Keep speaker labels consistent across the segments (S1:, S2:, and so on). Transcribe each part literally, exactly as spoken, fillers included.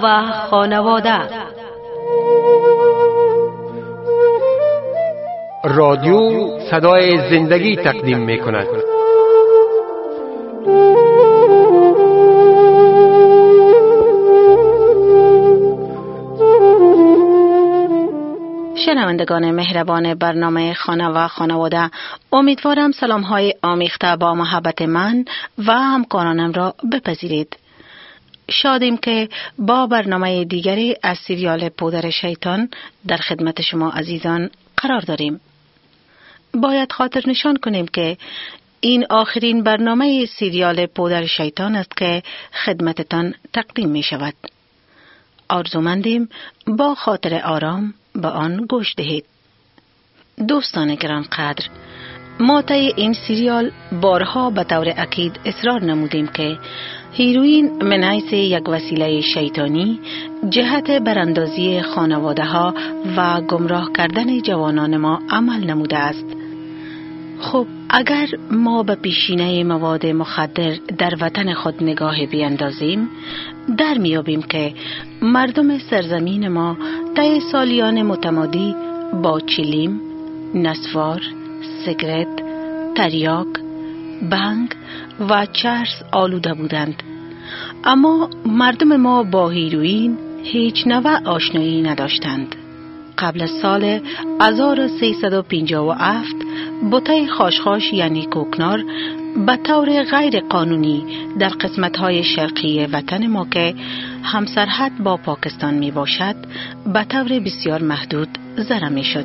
S1: و خانواده.
S2: رادیو صدای زندگی تقدیم می کند.
S1: شنوندگان مهربان برنامه خانه و خانواده، امیدوارم سلام های آمیخته با محبت من و همکارانم را بپذیرید. شادیم که با برنامه دیگری از سریال پودر شیطان در خدمت شما عزیزان قرار داریم. باید خاطر نشان کنیم که این آخرین برنامه سریال پودر شیطان است که خدمتتان تقدیم می شود. آرزومندیم با خاطر آرام به آن گوش دهید. دوستان گرانقدر، ما طی این سریال بارها به طور اکید اصرار نمودیم که هیروین من حیث یک وسیله شیطانی جهت براندازی خانواده ها و گمراه کردن جوانان ما عمل نموده است. خب اگر ما به پیشینه مواد مخدر در وطن خود نگاه بیاندازیم، در میابیم که مردم سرزمین ما طی سالیان متمادی با چلیم، نسوار، سیگرت، تریاک، بنگ و چرس آلوده بودند. اما مردم ما با هیروئین هیچ نوع آشنایی نداشتند. قبل از سال هزار و سیصد و پنجاه و هفت بوته خاشخاش یعنی کوکنار به طور غیر قانونی در قسمت‌های شرقی وطن ما که همسرحد با پاکستان می باشد به طور بسیار محدود زده می شد،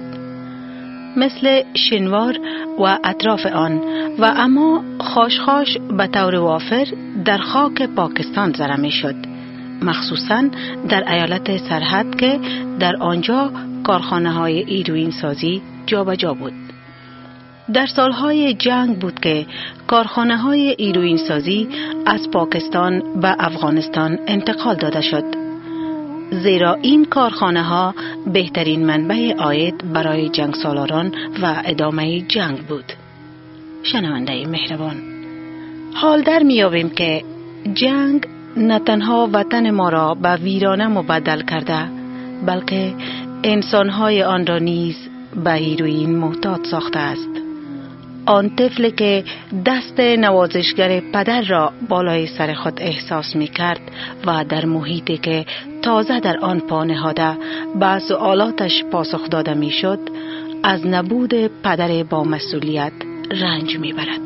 S1: مثل شنوار و اطراف آن، و اما خاشخاش به طور وافر در خاک پاکستان زده می شد، مخصوصاً در ایالت سرحد که در آنجا کارخانه های هیروئین سازی جا به جا بود. در سالهای جنگ بود که کارخانه های هیروئین سازی از پاکستان به افغانستان انتقال داده شد، زیرا این کارخانه ها بهترین منبع عاید برای جنگ سالاران و ادامه جنگ بود. شنونده مهربان، حال در میابیم که جنگ نه تنها وطن ما را به ویرانه مبدل کرده، بلکه انسانهای آن را نیز به هیروئین محتاج ساخته است. آن طفل که دست نوازشگر پدر را بالای سر خود احساس می کرد و در محیطی که تازه در آن پا نهاده به سؤالاتش پاسخ داده می شد، از نبود پدر با مسئولیت رنج می برد.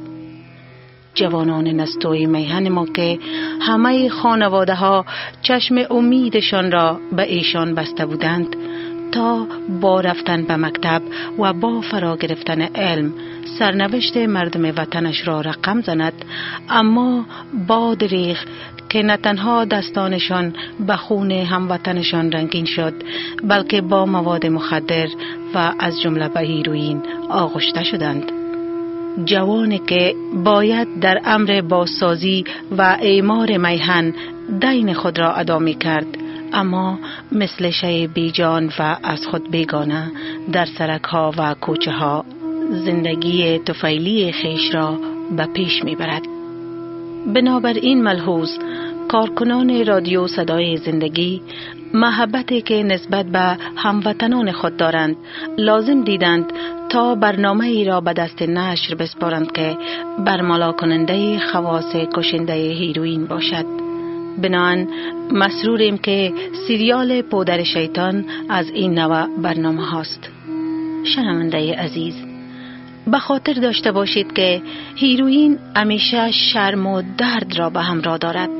S1: جوانان نستوی میهن ما که همه خانواده ها چشم امیدشان را به ایشان بسته بودند تا با رفتن به مکتب و با فرا گرفتن علم سرنوشت مردم وطنش را رقم زند، اما باد ریخ که نه تنها دستانشان به خون هموطنشان رنگین شد، بلکه با مواد مخدر و از جمله به هیروئین آغشته شدند. جوانی که باید در امر بازسازی و اعمار میهن دین خود را ادا می کرد، اما مثل شی بیجان و از خود بیگانه در سرک ها و کوچه ها زندگی طفیلی خیش را به پیش می برد. بنابراین ملحوظ کارکنان رادیو صدای زندگی محبتی که نسبت به هموطنان خود دارند لازم دیدند تا برنامه ای را به دست نشر بسپارند که برملا کننده خواص کشنده هیروئین باشد. بنابراین مسروریم که سریال پودر شیطان از این نوع برنامه هاست. شنونده عزیز، به خاطر داشته باشید که هیروئین همیشه شرم و درد را به همراه دارد.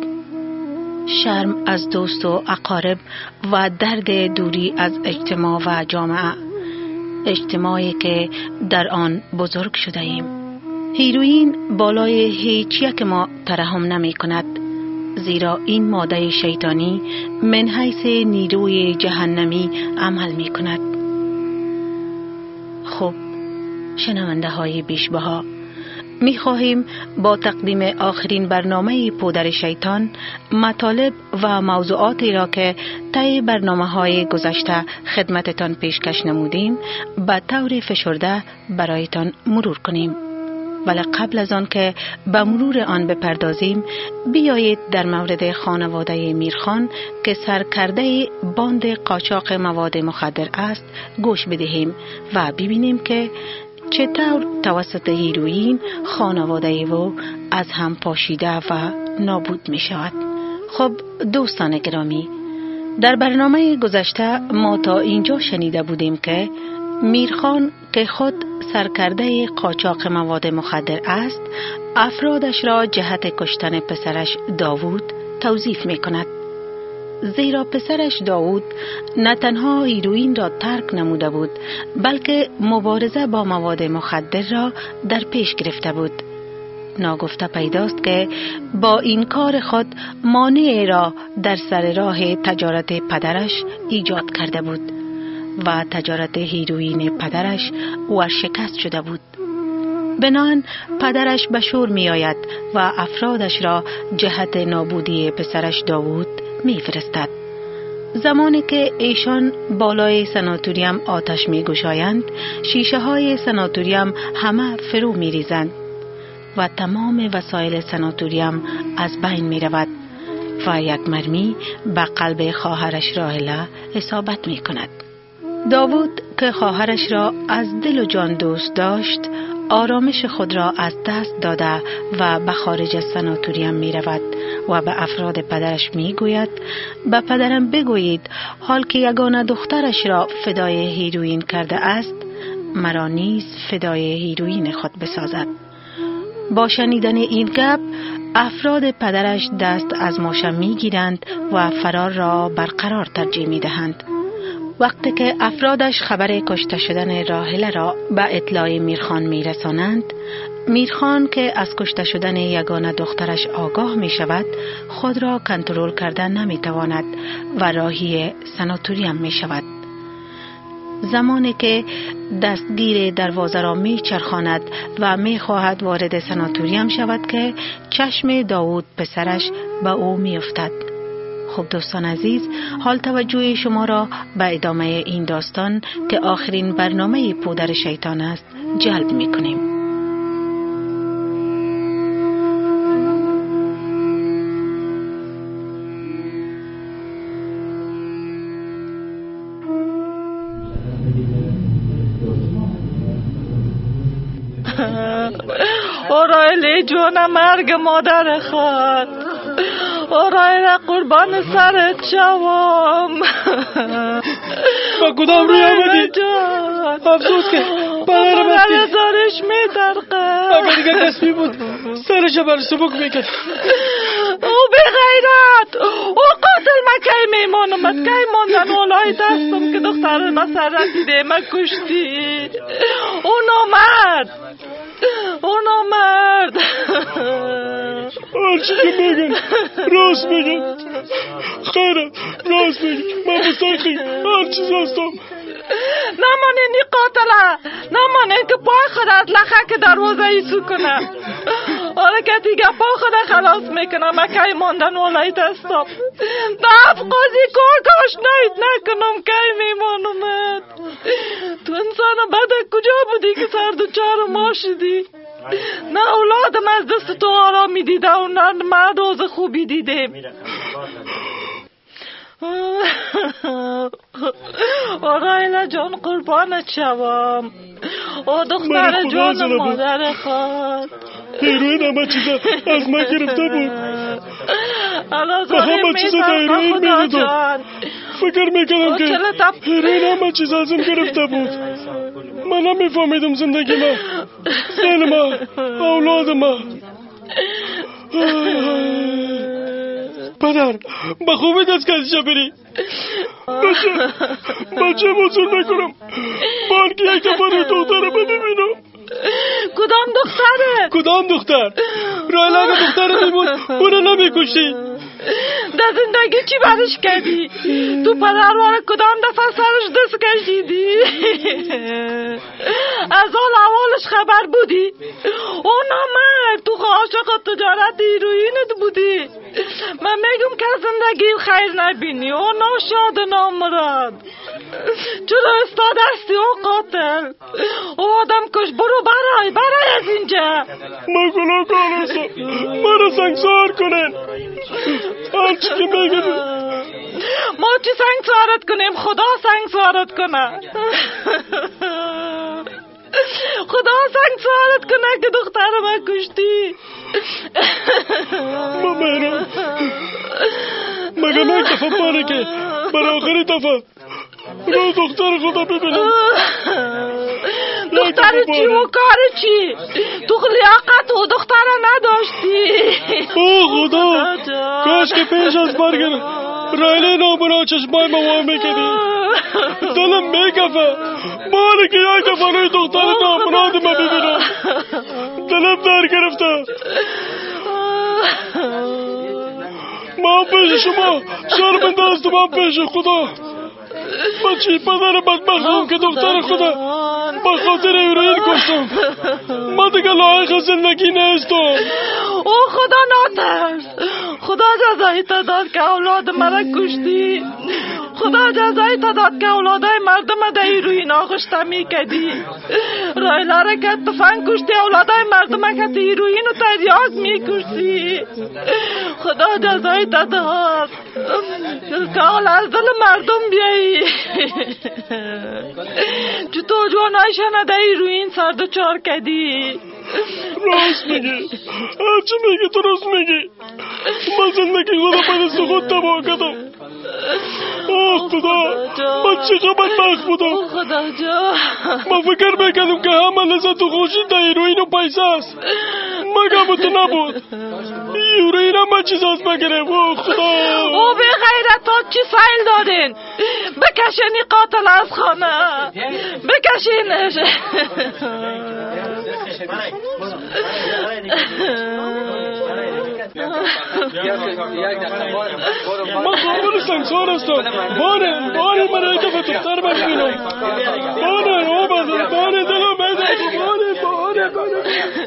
S1: شرم از دوست و اقارب و درد دوری از اجتماع و جامعه، اجتماعی که در آن بزرگ شده ایم. هیروئین بالای هیچ یک ما ترحم نمی کند، زیرا این ماده شیطانی من حیث نیروی جهنمی عمل می کند. خب شنونده های بیشبها، می خواهیم با تقدیم آخرین برنامه پودر شیطان مطالب و موضوعاتی را که طی برنامه های گذشته خدمتتان پیشکش نمودیم به طور فشرده برایتان مرور کنیم. ولی قبل از آن که به مرور آن بپردازیم، بیایید در مورد خانواده میرخان که سرکرده باند قاچاق مواد مخدر است گوش بدهیم و ببینیم که چطور توسط هیروئین خانواده او از هم پاشیده و نابود می شود. خب دوستان گرامی، در برنامه گذشته ما تا اینجا شنیده بودیم که میرخان که خود سرکرده قاچاق مواد مخدر است، افرادش را جهت کشتن پسرش داوود توظیف می کند. زیرا پسرش داوود نه تنها هیروئین را ترک نموده بود، بلکه مبارزه با مواد مخدر را در پیش گرفته بود. ناگفته پیداست که با این کار خود مانعی را در سر راه تجارت پدرش ایجاد کرده بود و تجارت هیروئین پدرش ورشکست شده بود. بنابراین پدرش به شور می آید و افرادش را جهت نابودی پسرش داوود می فرستد. زمانی که ایشان بالای سناتوریم آتش می گشایند، شیشه های سناتوریم همه فرو می ریزند و تمام وسایل سناتوریم از بین می رود و یک مرمی به قلب خواهرش راهله اصابت می کند. داوود که خواهرش را از دل و جان دوست داشت، آرامش خود را از دست داده و به خارج از سناتوریم می رود و به افراد پدرش می گوید به پدرم بگویید حال که یگانه دخترش را فدای هیروئین کرده است، مرا نیز فدای هیروئین خود بسازد. با شنیدن این گپ افراد پدرش دست از ماشه می گیرند و فرار را برقرار ترجیح می دهند. وقتی که افرادش خبر کشته شدن راهله را به اطلاع میرخان می رسانند، میرخان که از کشته شدن یگانه دخترش آگاه می شود، خود را کنترل کردن نمی تواند و راهی سناتوریم می شود. زمانی که دستگیر دروازه را می چرخاند و می خواهد وارد سناتوریم شود که چشم داوود پسرش به او می افتد. خب دوستان عزیز، حال توجه شما را به ادامه این داستان که آخرین برنامه پودر شیطان است جلب می کنیم.
S3: اورایلی جون مرگ مادر خود، اورایل قربان سرت شوم.
S4: با کدام روی آمدی؟ افسوس که برای بستی
S3: زارش می درقه.
S4: اگر دیگه کسی بود سرش بر سبک میکرد.
S3: او بی غیرت، او قاتل مکی میمانم کی ماندن اولای دستم که دختر مسرت دیده من کشتی. او نامرد، او نامرد.
S4: هرچی که بگن راست بگن، خیره راست بگن، من مستقی هر چیز هستم.
S3: نمانه نی قاتله، نمانه که پای خود از لخک دروازه ایسو کنه. حالا که دیگه پا خود خلاص میکنه مکی ماندن ولای دستم. دف قاضی کار کاش نید نکنم کی میمانمت. تو انسان بده کجا بودی که سر دو چار ما شدی؟ نه اولادم از دست تو آرامی دیده و نه مردوز خوبی دیده. آرایلا جان قربانت شوم. او دختر جان مادر خود.
S4: هیروین همه چیزا از من گرفته بود. به همه چیزا دا هیروین میدیدم. فکر میکنم که هیروین همه چیزا ازم گرفته بود. من نمیفهمیدم زندگی ما، زن ما، اولاد ما. پدر با خوبی دست کسیشا بری. بچه بچه مزور نکنم، بارکی یک دفعه دختره ببینم.
S3: کدام دختره؟
S4: کدام دختر؟ رایل اگه دختره میبود اونو نمیکشی.
S3: در زندگی چی برش کردی؟ تو پدروار کدام دفعه سرش دست کشیدی؟ از حال اولش خبر بودی؟ او نامرد تو عاشق تجارت هیروئینت بودی. من میگم که زندگی خیر نبینی. او ناشاد نامراد. چرا استاد هستی او قاتل؟ او آدم کش. برو برای برای از اینجا.
S4: من گناهکار هستم. مرا سنگسار کنن. هرچی که میگه
S3: ما چی سنگسارت کنیم؟ خدا سنگسارت کنه. خدا سنگسارت کنه که دختر من کشتی.
S4: ما مهرم مگه یک دفعه باره که برای آخری دفعه رو دختر خدا ببینم.
S3: دختر چی و کار چی؟ تو لیاقت و دختر نداشتی.
S4: او خدا کاش که پیش از برگرد رایله نامونا چشمای موام میکردی. دلم میکفه باره که یک دفعه روی دختر ناموناد ما ببینم. دلم در گرفته. من پیش شما شرمنده هستم. من پیش خدا بچی پدر بدبختم که دختر خدا با خاطر هیروئین کشتم. من دیگه لایق زندگی نیستم.
S3: او خدا ناترس. خدا جزایی تا داد که اولاد مرا کشتی. خدا جزایی تا داد که اولادای مردم در هیروئین آغشته میکردی. رایلا را که تفنگ کشتی اولادای مردم که هیروئین و تریاک میکشتی. خدا جزایی تا داد که حال از دل مردم بیایی. چطور جوانایشان در هیروئین سردچار کردی.
S4: راست میگی. هرچی میگی درست میگی. من زندگی خدا به دست خود تباه کردم. اوه خدا من چقدر بدبخت بودم.
S3: خدا جا
S4: من فکر میکردم که همه لذت و خوشی در هیروئین و پیسه است. مگه تو نبود. هیروئین همه چیز هست بگیرم. اوه خدا
S3: او به غیرت ها چی فایل دارین؟ بکشینی قاتل از خانه. بکشینش.
S4: من قابل سنگسار هستم. بانه بانه من یک دفعه دختر ببینم. بانه او بزن بانه دلم بزن. بانه بانه بانه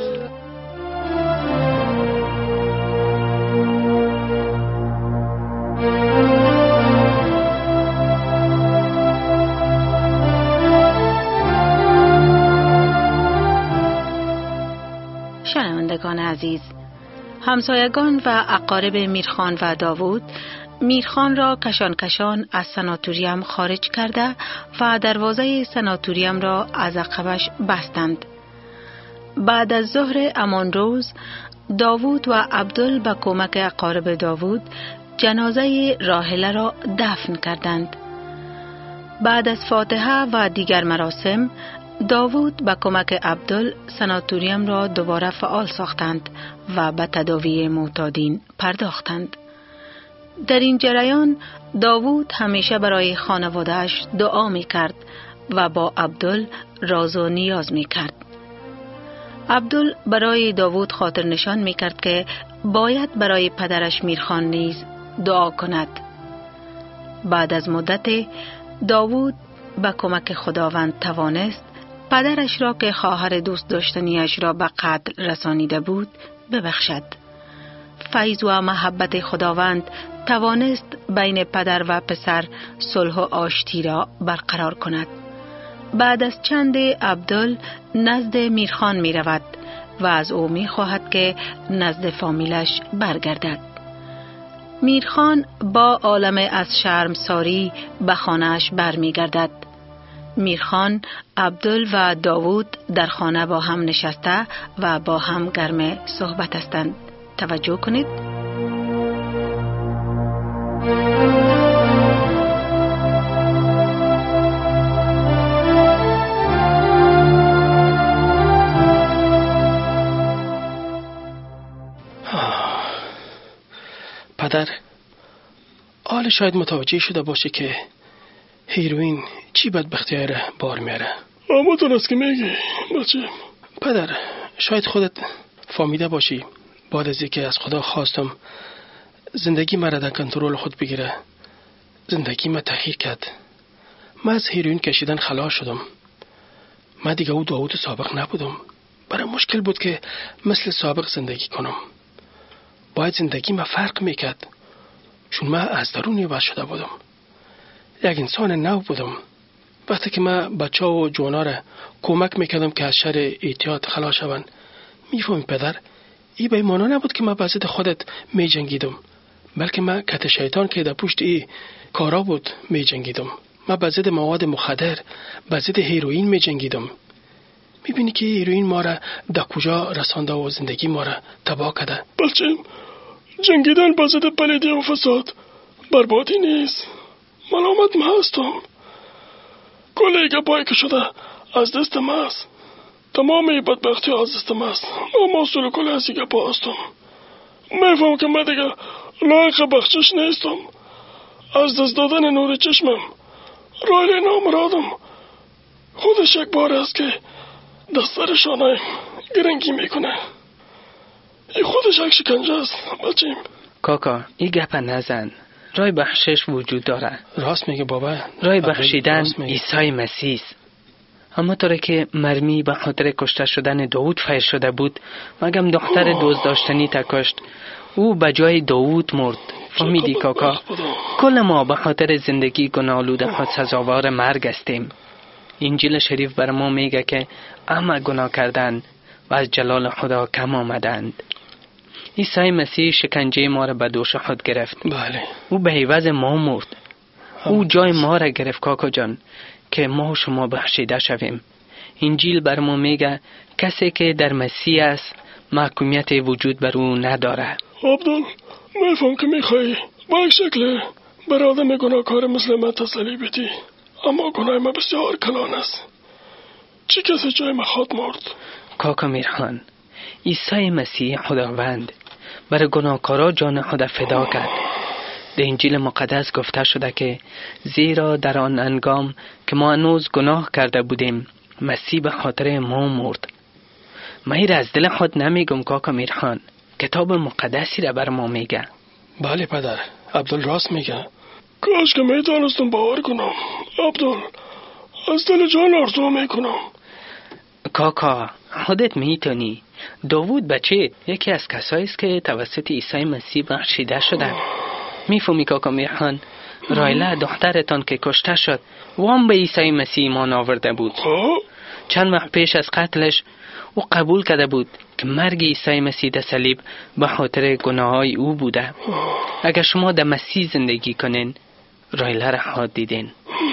S1: شنوندگان عزیز، همسایگان و اقارب میرخان و داوود میرخان را کشان کشان از سناتوریم خارج کرده و دروازه سناتوریم را از عقبش بستند. بعد از ظهر همان روز داوود و عبدل به کمک اقارب داوود جنازه راحله را دفن کردند. بعد از فاتحه و دیگر مراسم داوود به کمک عبدل سناتوریم را دوباره فعال ساختند و به تداوی معتادین پرداختند. در این جریان داوود همیشه برای خانواده‌اش دعا می کرد و با عبدل راز و نیاز می کرد. عبدل برای داوود خاطر نشان می کرد که باید برای پدرش میرخان نیز دعا کند. بعد از مدت داوود به کمک خداوند توانست پدرش را که خواهر دوست داشتنیش را به قتل رسانیده بود ببخشد. فیض و محبت خداوند توانست بین پدر و پسر صلح و آشتی را برقرار کند. بعد از چند عبدل نزد میرخان می رود و از او می خواهد که نزد فامیلش برگردد. میرخان با عالم از شرمساری به خانه‌اش برمی گردد. میرخان، عبدل و داوود در خانه با هم نشسته و با هم گرم صحبت هستند. توجه کنید.
S5: پدر حال شاید متوجه شده باشه که هیروئین چی بدبختی را بار میاره.
S4: اما درست که میگی بچه.
S5: پدر شاید خودت فهمیده باشی بعد از اینکه از خدا خواستم زندگی مرا در کنترل خود بگیره. زندگی ما تغییر کرد. من از هیروین کشیدن خلاص شدم. من دیگه او داوود سابق نبودم. برای مشکل بود که مثل سابق زندگی کنم. باید زندگی ما فرق میکرد، چون من از درون عوض شده بودم. یک انسان نو بودم. وقتی که من بچه و جوانا را کمک میکردم که از شر اعتیاد خلاص شوند، میفهمی پدر، ای به ایمانا نبود که من به ضد خودت می جنگیدم، بلکه من کت شیطان که در پشت ای کارا بود می جنگیدم. من به ضد مواد مخدر، به ضد هیروئین می جنگیدم. میبینی که هیروئین ما را در کجا رسانده و زندگی ما را تباه کرده.
S4: بچم، جنگیدن به ضد پلیدی و فساد بربادی نیست. ملامت من هستم. کلیگه پای که شده از دست من است. تمام ای بدبختی از دست من است. من مسئول کل از ایگه پا هستم. میفهم که من دیگه لایق بخشش نیستم. از دست دادن نور چشمم رایل نامرادم. خودش یک بار است که دستر شانه گرنگی میکنه. ای خودش یک شکنجه است بچیم.
S6: کاکا ای گپ نزن. رای بخشش وجود داره.
S5: راست میگه بابا.
S6: رای بخشیدن عیسی مسیح است. اما طوری که مرمی به خاطر کشته شدن داوود فیر شده بود، مگم دختر دوست داشتنی تا کشت، او به جای داوود مرد. فهمیدی کاکا؟ کل ما به خاطر زندگی گناه‌آلود خود سزاوار مرگ هستیم. انجیل شریف بر ما میگه که اما گناه کردن و از جلال خدا کم آمدند. عیسی مسیح شکنجه ما را به دوش خود گرفت.
S5: بله.
S6: او به عوض ما مرد. او جای ما را گرفت کاکا جان که ما و شما بخشیده شویم. انجیل بر ما میگه کسی که در مسیح است محکومیت وجود بر او نداره.
S4: عبدال، میفهم که میخوایی با یک شکل بر آدم گناهکار مثل من تسلی بدی، اما گناه من بسیار کلان است. چی کسی جای من خود مرد؟
S6: کاکا میرخان، عیسی مسیح خداوند برای گناهکارا جان خود فدا کرد. در انجیل مقدس گفته شده که زیرا در آن انگام که ما هنوز گناه کرده بودیم مسیح به خاطر ما مرد. من این از دل خود نمیگم کاکا میرخان، کتاب مقدسی را بر ما میگه.
S5: بله پدر، عبدال راست میگه.
S4: کاش که میتونستم باور کنم. عبدال، از دل جان آرزو میکنم.
S6: کاکا خودت میتونی. داوود بچه یکی از کسایی است که توسط عیسی مسیح بخشیده شدند. میفهمی کاکا میرخان؟ رایله دخترتان که کشته شد وام به عیسی مسیح ایمان آورده بود. چند وقت پیش از قتلش او قبول کرده بود که مرگ عیسی مسیح در صلیب به خاطر گناههای او بوده. اگر شما در مسیح زندگی کنین رایله را خواهد دیدین.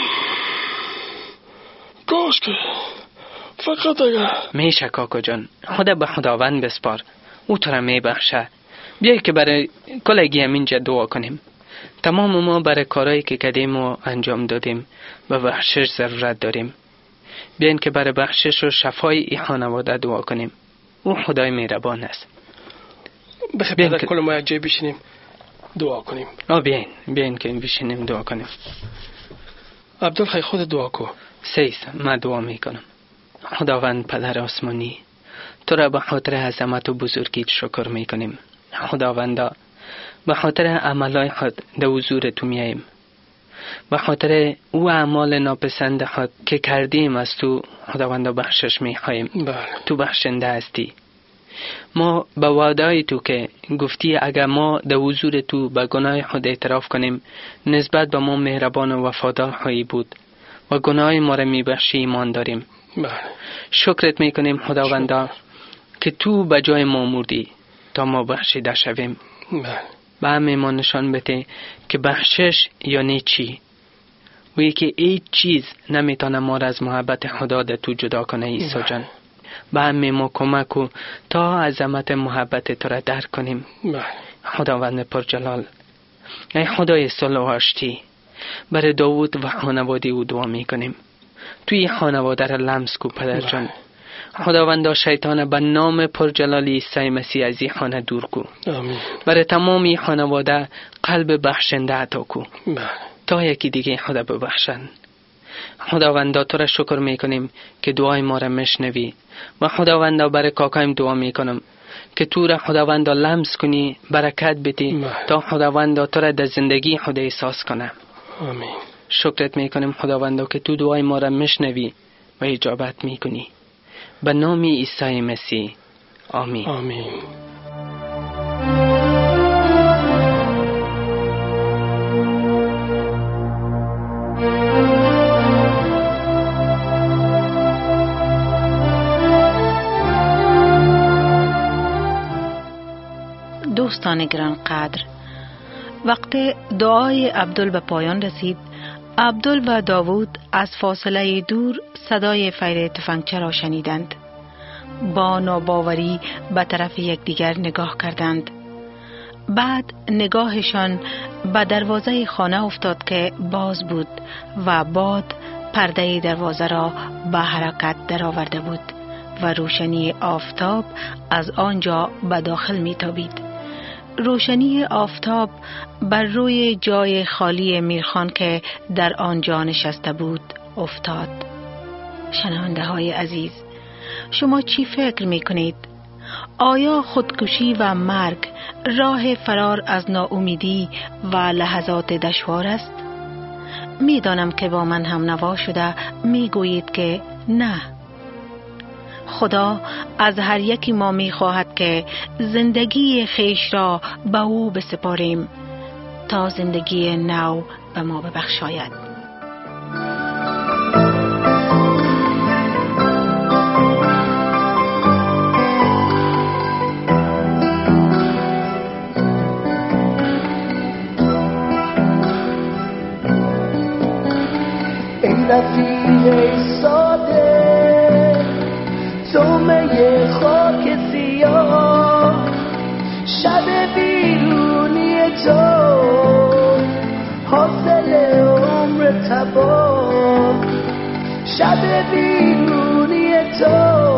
S4: کاش که فقط اگر
S6: میشه کاکا جان، خدا به خداوند بسپار، او تو را میبخشه. بیایی که برای کلگی همینجا دعا کنیم. تمام ما برای کارهایی که کردیم و انجام دادیم به بخشش ضرورت داریم. بیاین که برای بخشش و شفای این خانواده دعا کنیم. او خدای مهربان است.
S5: بخیر پدر، کل ما یک جای بشینیم دعا کنیم.
S6: آه بیاین بیاین که بشینیم دعا کنیم.
S5: عبدال خیلی خود دعا کو.
S6: سیس من دعا میکنم. خداوند پدر آسمانی، تو را به خاطر عظمت و بزرگیت شکر میکنیم. خداوندا به خاطر عملای خود در حضور تو میاییم. به خاطر او اعمال ناپسند خود که کردیم از تو خداوندا بخشش میخوایم.
S5: بله.
S6: تو بخشنده هستی. ما به وعده تو که گفتی اگر ما در حضور تو به گناه خود اعتراف کنیم نسبت به ما مهربان و وفادار خواهی بود و گناه ما را میبخشی ایمان داریم.
S5: بله.
S6: شکرت میکنیم خداوندا شکر. که تو به جای ما مردی تا ما بخشیده شویم.
S5: بله.
S6: به همه ما نشان بده که بخشش یعنی چی و که هیچ چیز نمیتونه ما را از محبت خدا در تو جدا کنه. عیسی جان به همه ما کمک کن تا عظمت محبت تو را درک کنیم.
S5: بله.
S6: خداوند پرجلال، ای خدای صلح و آشتی، برای داوود و خانواده او دعا میکنیم. توی خانواده را لمس کو پدر جان. خداوند شیطان به نام پرجلال عیسی مسیح از این خانه دور کو.
S5: آمین.
S6: برای تمامی خانواده قلب بخشنده عطا کو.
S5: بله.
S6: تا یکی دیگه خدا ببخشن. خداوند تو را شکر میکنیم که دعای ما را میشنوی و خداوند برای کاکایم دعا میکنم که تو را خداوند لمس کنی، برکت بدی تا خداوند تو را در زندگی خود احساس کنم.
S5: آمین.
S6: شکرت میکنیم خداوند که تو دعای ما را میشنوی و اجابت میکنی. به نام عیسی مسیح آمین.
S5: آمین.
S1: دوستان گرانقدر، وقت دعای عبدال به پایان رسید، عبدال و داوود از فاصله دور صدای فیر تفنگچه را شنیدند. با ناباوری به طرف یکدیگر نگاه کردند. بعد نگاهشان به دروازه خانه افتاد که باز بود و باد پرده دروازه را به حرکت درآورده بود و روشنی آفتاب از آنجا به داخل میتابید. روشنی آفتاب بر روی جای خالی میرخان که در آنجا نشسته بود افتاد. شنونده های عزیز، شما چی فکر می کنید؟ آیا خودکشی و مرگ راه فرار از ناامیدی و لحظات دشوار است؟ می دانم که با من هم نوا شده می گویید که نه. خدا از هر یکی ما می خواهد که زندگی خیش را به او بسپاریم تا زندگی نو به ما ببخشاید.
S7: ای رفیق ساده تومه خاک سیاه، شب بیرونی تو حاصل عمر تباه، شب بیرونی تو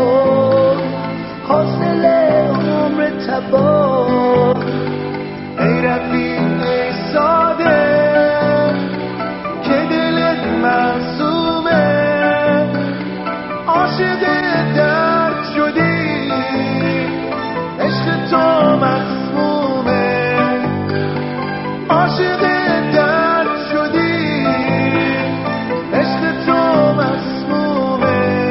S7: حاصل عمر تباه. ای رفیق ساده که دلت معصومه، عاشق درد شدی، عشق تو مسمومه، عاشق درد شدی، عشق تو مسمومه.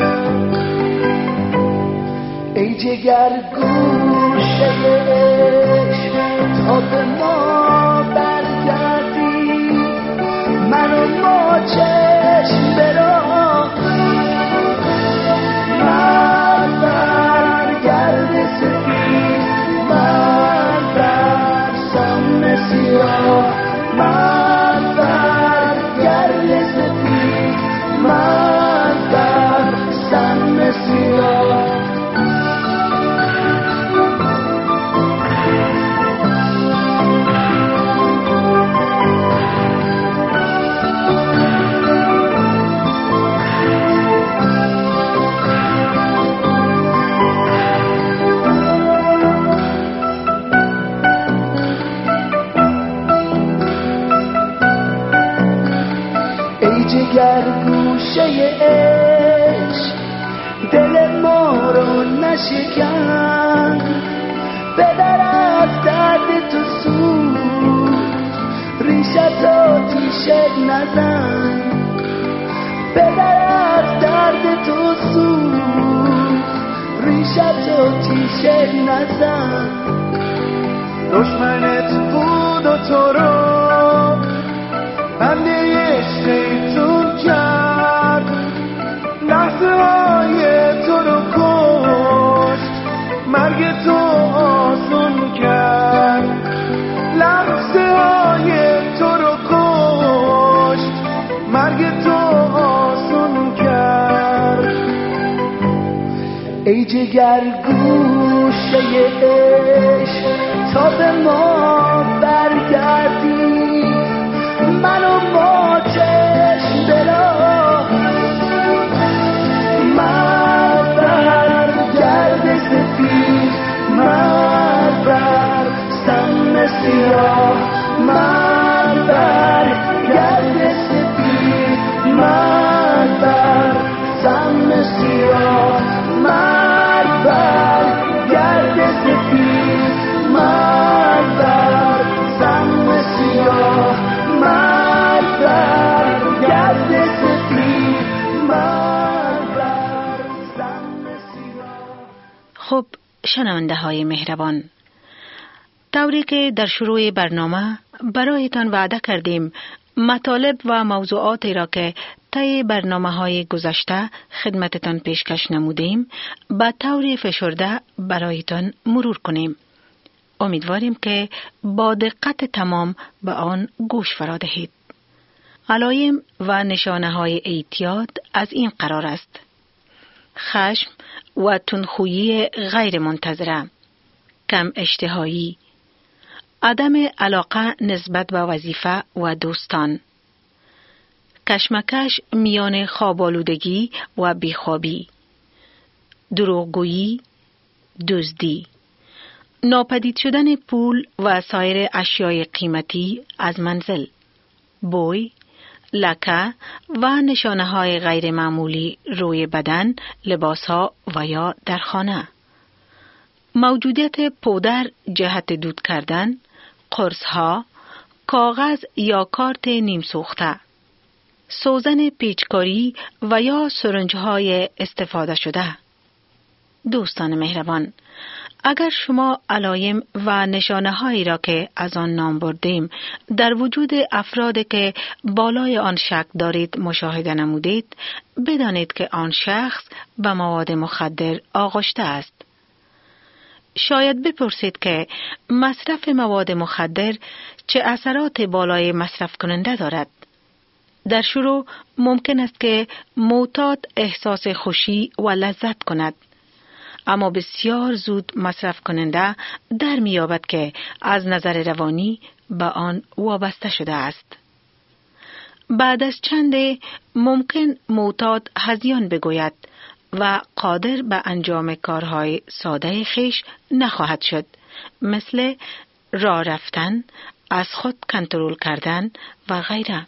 S7: ای جگر گوشه عشق تا به ما برگردی، من و ما چشم براه، من برگرد سفید، من بر سم سیاه، من برگرد سفید، من بر سم سیاه. جگر گوشه عشق دل ما رو نشکن، بدر از درد تو سود ریشت آتیشت نزن، بدر از درد تو سود ریشت آتیشت نزن. دشمنت بود و تو رو بنده شیطون کرد، لحظه های تو رو کشت، مرگ تو آسون کرد، لحظه های تو رو کشت، مرگ تو آسون کرد. ای جگر گوشه عشق تا به ما برگردی، من و ما چشم براه، من بر گرد سفید، من بر سم سیاه، من بر گرد سفید، من بر سم سیاه، من بر گرد سفید.
S1: شنونده های مهربان، طوری که در شروع برنامه برایتان وعده کردیم مطالب و موضوعاتی را که طی برنامه های گذشته خدمتتان پیشکش نمودیم به طور فشرده برایتان مرور کنیم. امیدواریم که با دقت تمام به آن گوش فرا دهید. علایم و نشانه های اعتیاد از این قرار است: خشم و تندخویی غیر منتظره، کم اشتهایی، عدم علاقه نسبت به وظیفه و دوستان، کشمکش میان خوابالودگی و بیخوابی، دروغگویی، دزدی، ناپدید شدن پول و سایر اشیای قیمتی از منزل، بوی، لکه و نشانه های غیر معمولی روی بدن، لباس ها و یا در خانه، موجودیت پودر جهت دود کردن، قرص ها، کاغذ یا کارت نیم سوخته، سوزن پیچکاری و یا سرنج های استفاده شده. دوستان مهربان، اگر شما علایم و نشانه هایی را که از آن نام بردیم در وجود افرادی که بالای آن شک دارید مشاهده نمودید، بدانید که آن شخص به مواد مخدر آغشته است. شاید بپرسید که مصرف مواد مخدر چه اثرات بالای مصرف کننده دارد؟ در شروع ممکن است که معتاد احساس خوشی و لذت کند، اما بسیار زود مصرف کننده در می‌یابد که از نظر روانی به آن وابسته شده است. بعد از چند ممکن معتاد هذیان بگوید و قادر به انجام کارهای ساده خویش نخواهد شد، مثل راه رفتن، از خود کنترل کردن و غیره.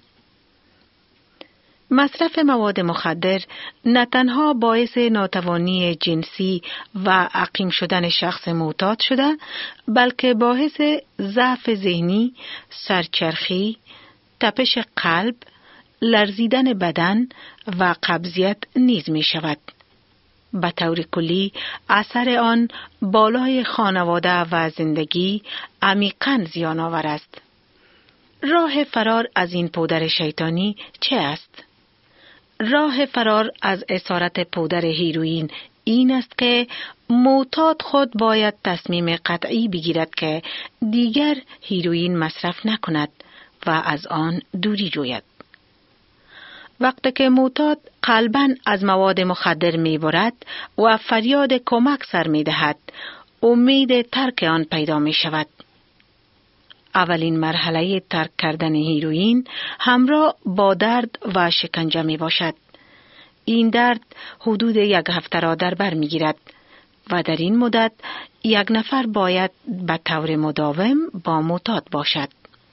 S1: مصرف مواد مخدر نه تنها باعث ناتوانی جنسی و عقیم شدن شخص معتاد شده، بلکه باعث ضعف ذهنی، سرچرخی، تپش قلب، لرزیدن بدن و قبضیت نیز می شود. به طور کلی اثر آن بالای خانواده و زندگی عمیقاً زیان آور است. راه فرار از این پودر شیطانی چه است؟ راه فرار از اسارت پودر هیروئین این است که معتاد خود باید تصمیم قطعی بگیرد که دیگر هیروئین مصرف نکند و از آن دوری جوید. وقتی که معتاد قلباً از مواد مخدر می‌برد و فریاد کمک سر می‌دهد، امید ترک آن پیدا می‌شود. اولین مرحله ترک کردن هیروئین همراه با درد و شکنجه می باشد. این درد حدود یک هفته را در بر می گیرد و در این مدت یک نفر باید به طور مداوم با معتاد باشد.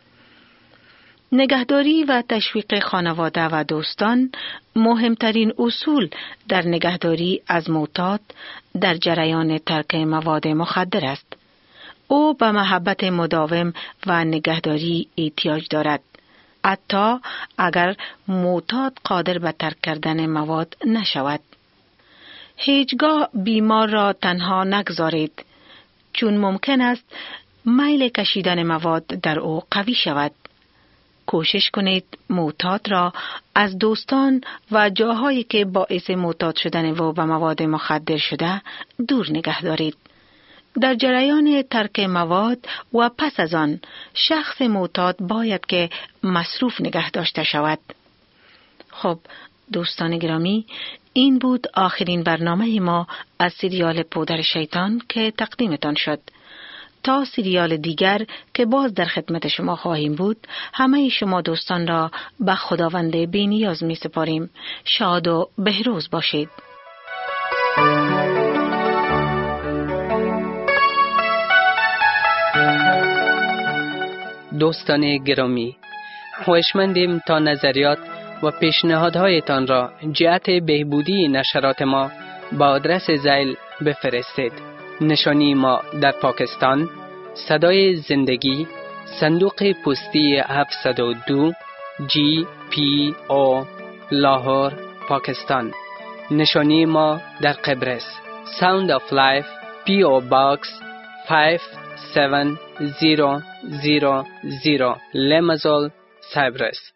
S1: نگهداری و تشویق خانواده و دوستان مهمترین اصول در نگهداری از معتاد در جریان ترک مواد مخدر است. او به محبت مداوم و نگهداری احتیاج دارد، حتی اگر معتاد قادر به ترک کردن مواد نشود. هیچگاه بیمار را تنها نگذارید، چون ممکن است میل کشیدن مواد در او قوی شود. کوشش کنید معتاد را از دوستان و جاهایی که باعث معتاد شدن او به مواد مخدر شده دور نگه دارید. در جریان ترک مواد و پس از آن شخص معتاد باید که مصروف نگه داشته شود. خب دوستان گرامی، این بود آخرین برنامه ما از سریال پودر شیطان که تقدیمتان شد. تا سریال دیگر که باز در خدمت شما خواهیم بود، همه شما دوستان را به خداوند بی‌نیاز می سپاریم. شاد و بهروز باشید.
S6: دوستان گرامی، خواهشمندیم تا نظریات و پیشنهادهایتان را جهت بهبودی نشرات ما با آدرس زیل بفرستید. نشانی ما در پاکستان، صدای زندگی، صندوق پستی هفتصد و دو جی پی او، لاهور، پاکستان. نشانی ما در قبرس، ساوند آف لایف پی او باکس five seven zero zero zero لمزال سایپرس.